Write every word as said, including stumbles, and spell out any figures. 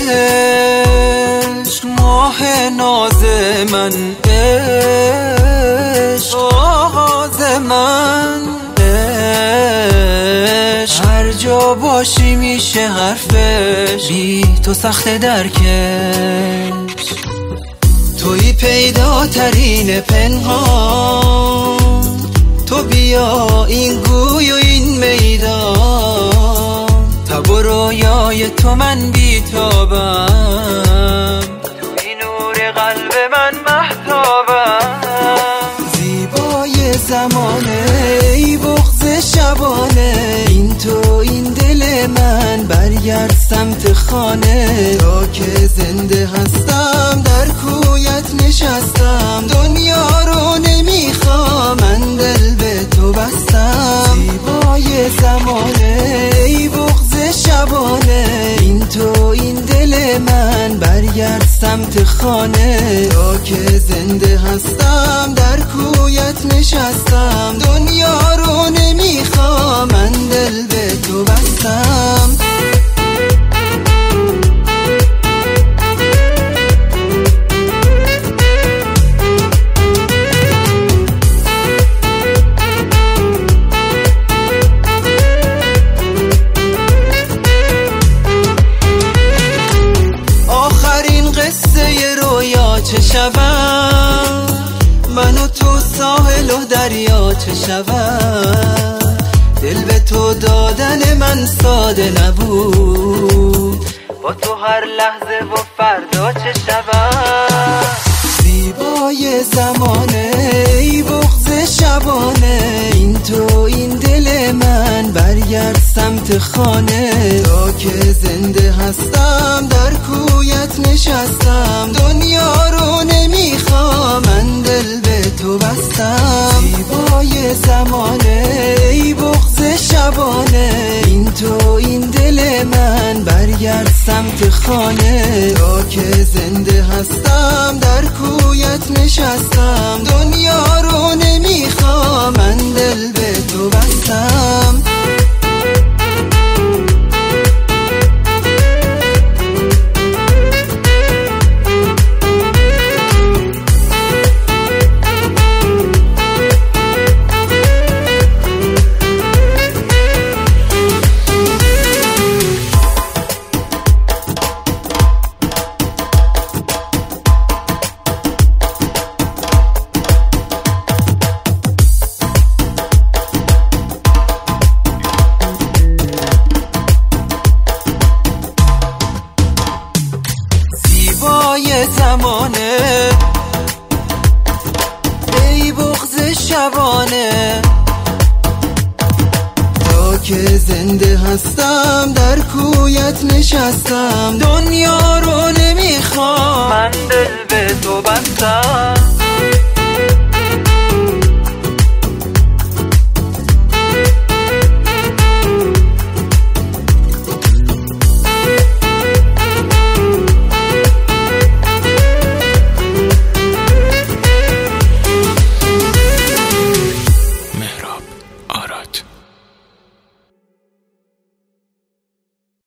عشق ماه ناز من، عشق آغاز من، عشق هر جا باشی میشه حرفش، بی تو سخت درکش. توی پیداترین پنهان، تو بیا این گوی و این میدان، تب و رویای تو من بیتابم، توی نور قلب من مهتابم. زیبای زمانه ای بغض شبانه، این تو این دل من، برگرد سمت خانه. تا که زنده هستم در کویت نشستم، دنیا رو نمیخوام من دل به تو بستم. زیبای زمانه ای بغض شبانه، این تو این دل من، برگرد سمت خانه. تا که زنده هستم در کویت نشستم، دنیا رو نمیخوام من دل به تو بستم. چه شود من و تو ساحل و دریا، چه شود دل به تو دادن من ساده نبود، با تو هر لحظه و فردا چه شود. زیبای زمانه ای بغض شبانه، این تو این دل من، برگرد سمت خانه. تا که زنده هستم در کویت نشستم، دنیا رو نمیخوام من دل به تو بستم. زیبای زمانه ای بغض شبانه، این تو این دل من، برگرد سمت خانه. تا که زنده هستم در کویت نشستم، دنیا رو نمیخوام من دل به تو بستم. زمانه ای بغض شبانه، تا که زنده هستم در کویت نشستم، دنیا رو نمی